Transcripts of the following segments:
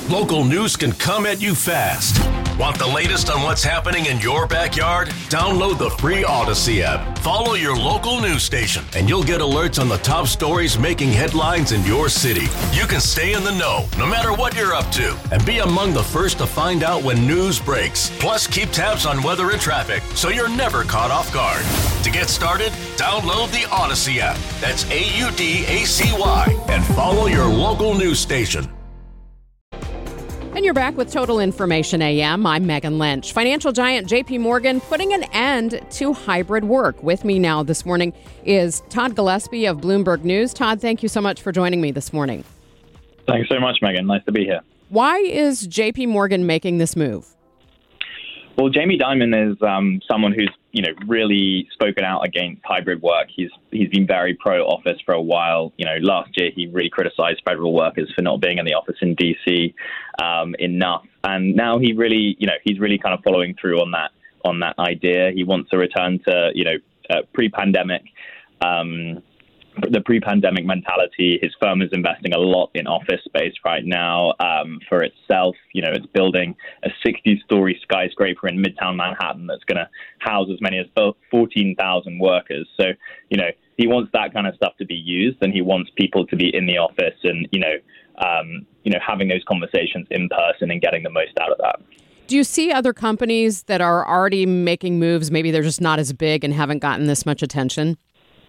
Local news can come at you fast. Want the latest on what's happening in your backyard? Download the free Odyssey app. Follow your local news station, and you'll get alerts on the top stories making headlines in your city. You can stay in the know, no matter what you're up to, and be among the first to find out when news breaks. Plus, keep tabs on weather and traffic, so you're never caught off guard. To get started, download the Odyssey app. That's AUDACY, and follow your local news station. And you're back with Total Information AM. I'm Megan Lynch. Financial giant JP Morgan putting an end to hybrid work. With me now this morning is Todd Gillespie of Bloomberg News. Todd, thank you so much for joining me this morning. Thanks so much, Megan. Nice to be here. Why is JP Morgan making this move? Well, Jamie Dimon is someone who's, really spoken out against hybrid work. He's been very pro-office for a while. Last year he really criticized federal workers for not being in the office in D.C. Enough, and now he's really kind of following through on that idea. He wants to return to pre-pandemic. The pre-pandemic mentality. His firm is investing a lot in office space right now for itself. It's building a 60-story skyscraper in Midtown Manhattan that's going to house as many as 14,000 workers. So, he wants that kind of stuff to be used, and he wants people to be in the office and, having those conversations in person and getting the most out of that. Do you see other companies that are already making moves? Maybe they're just not as big and haven't gotten this much attention?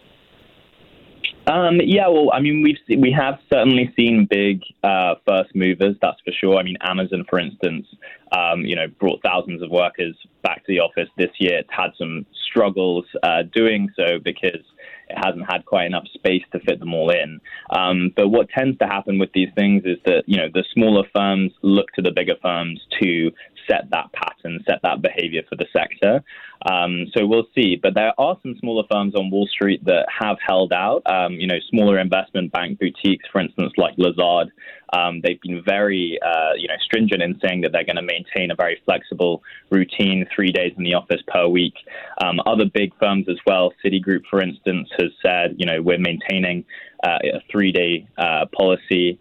We have certainly seen big first movers, that's for sure. Amazon, for instance, brought thousands of workers back to the office this year. It's had some struggles doing so because it hasn't had quite enough space to fit them all in. But what tends to happen with these things is that, the smaller firms look to the bigger firms to set that pattern, set that behavior for the sector. So we'll see. But there are some smaller firms on Wall Street that have held out, smaller investment bank boutiques, for instance, like Lazard. They've been very, stringent in saying that they're going to maintain a very flexible routine, 3 days in the office per week. Other big firms as well, Citigroup, for instance, has said, we're maintaining a 3-day policy.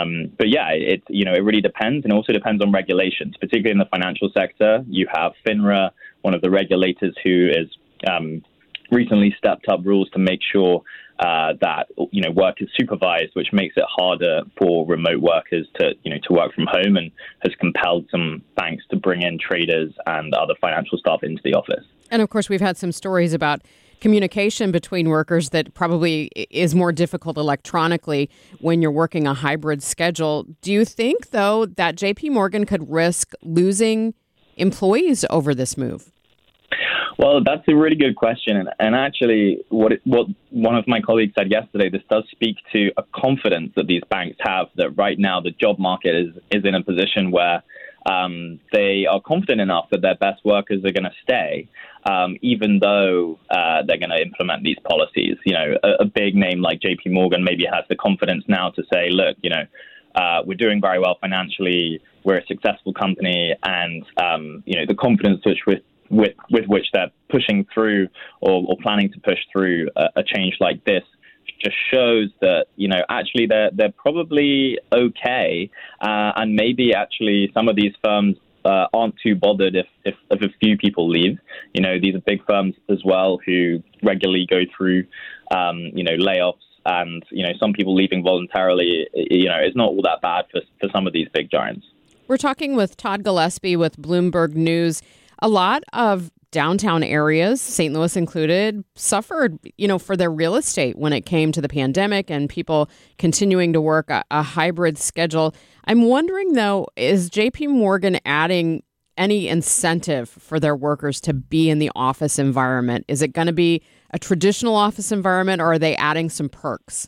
It really depends, and also depends on regulations, particularly in the financial sector. You have FINRA, one of the regulators who is recently stepped up rules to make sure that work is supervised, which makes it harder for remote workers to work from home, and has compelled some banks to bring in traders and other financial staff into the office. And of course, we've had some stories about communication between workers that probably is more difficult electronically when you're working a hybrid schedule. Do you think, though, that JP Morgan could risk losing employees over this move? Well, that's a really good question. And actually, what one of my colleagues said yesterday, this does speak to a confidence that these banks have that right now the job market is in a position where they are confident enough that their best workers are going to stay, even though they're going to implement these policies. A big name like JP Morgan maybe has the confidence now to say, look, we're doing very well financially, we're a successful company, and the confidence with which they're pushing through or planning to push through a change like this just shows that, actually they're probably okay. And maybe actually some of these firms aren't too bothered if a few people leave. These are big firms as well who regularly go through, layoffs. And, some people leaving voluntarily, it's not all that bad for some of these big giants. We're talking with Todd Gillespie with Bloomberg News. A lot of downtown areas, St. Louis included, suffered, for their real estate when it came to the pandemic and people continuing to work a hybrid schedule. I'm wondering, though, is JP Morgan adding any incentive for their workers to be in the office environment? Is it going to be a traditional office environment, or are they adding some perks?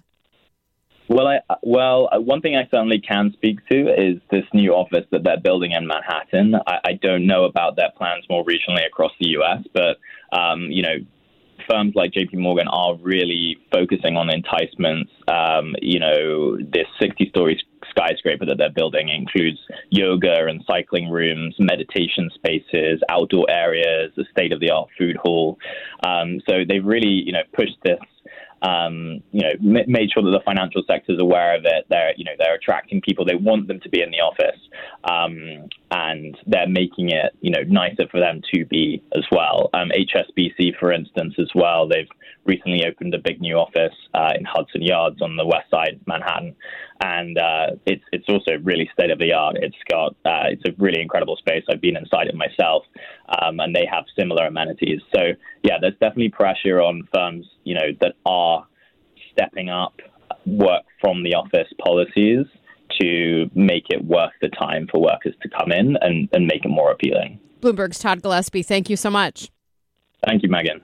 Well, one thing I certainly can speak to is this new office that they're building in Manhattan. I don't know about their plans more regionally across the U.S., but, firms like JP Morgan are really focusing on enticements. This 60-story skyscraper that they're building includes yoga and cycling rooms, meditation spaces, outdoor areas, a state-of-the-art food hall. So they've really, pushed this made sure that the financial sector is aware of it. They're attracting people. They want them to be in the office, and they're making it, nicer for them to be as well. HSBC, for instance, as well, they've recently opened a big new office in Hudson Yards on the west side of Manhattan, and it's also really state of the art. It's a really incredible space. I've been inside it myself, and they have similar amenities. So yeah, there's definitely pressure on firms, that are stepping up work from the office policies to make it worth the time for workers to come in and make it more appealing. Bloomberg's Todd Gillespie, thank you so much. Thank you, Megan.